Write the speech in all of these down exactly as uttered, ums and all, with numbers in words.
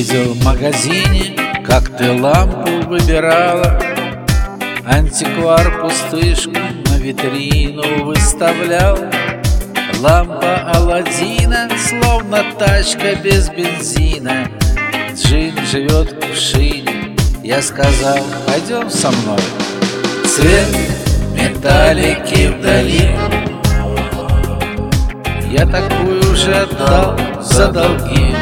Видел в магазине, как ты лампу выбирала. Антиквар пустышку на витрину выставлял. Лампа Аладдина, словно тачка без бензина. Джин живет в кувшине. Я сказал: пойдем со мной. Цвет металлики вдали. Я такую же отдал за долги.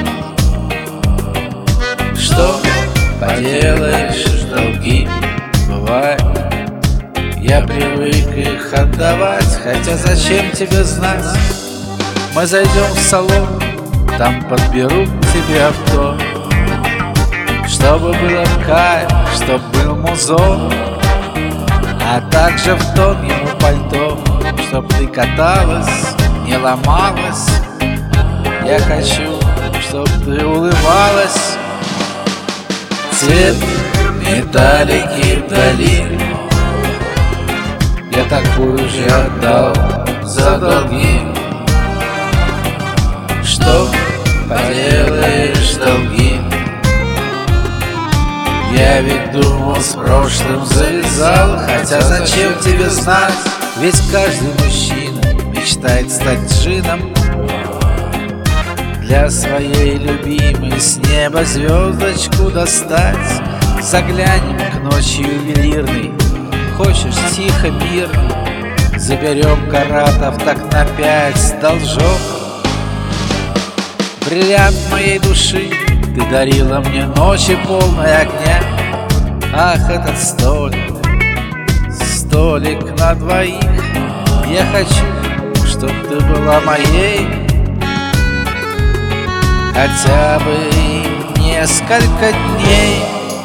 Что поделаешь, долги бывает. Я привык их отдавать, хотя зачем тебе знать? Мы зайдем в салон, там подберут тебе авто, чтобы было кайф, чтоб был музон, а также в тон ему пальто, чтоб ты каталась, не ломалась. Я хочу, чтоб ты улыбалась. Цвет металлики вдали. Я такую же отдал за долги. Что поделаешь, долги? Я ведь думал, с прошлым завязал, хотя зачем тебе знать? Ведь каждый мужчина мечтает стать джином. Для своей любимой с неба звездочку достать. Заглянем к ночи ювелирной. Хочешь тихо, мирно, заберем каратов так на пять должок. Бриллиант моей души ты дарила мне ночи полной огня. Ах, этот столик, столик на двоих. Я хочу, чтоб ты была моей хотя бы несколько дней.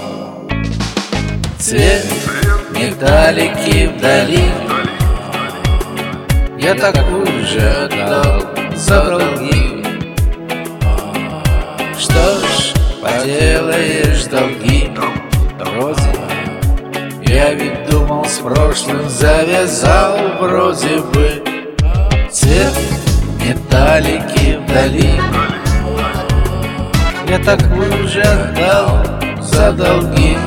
Цвет металлики вдали. Я такую же отдал за долги. Что ж поделаешь, долги? Вроде я ведь думал, с прошлым завязал, вроде бы. Цвет металлики вдали. Я такую же отдал за долги.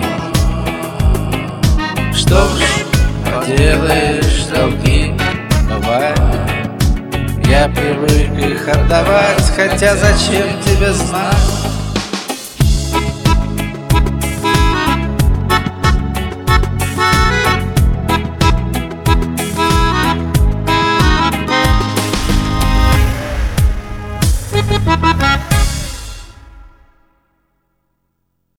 Что ж поделаешь, долги бывает. Я привык их отдавать, хотя зачем тебе знать?